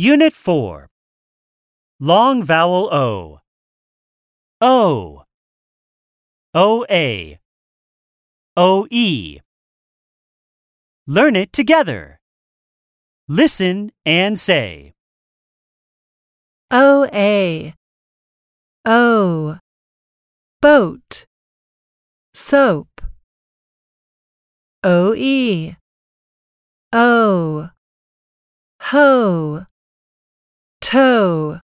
Unit 4. Long vowel O. O. O-A. O-E. Learn it together. Listen and say. O-A. O. Boat. Soap. O-E. O. Hoe. Toe.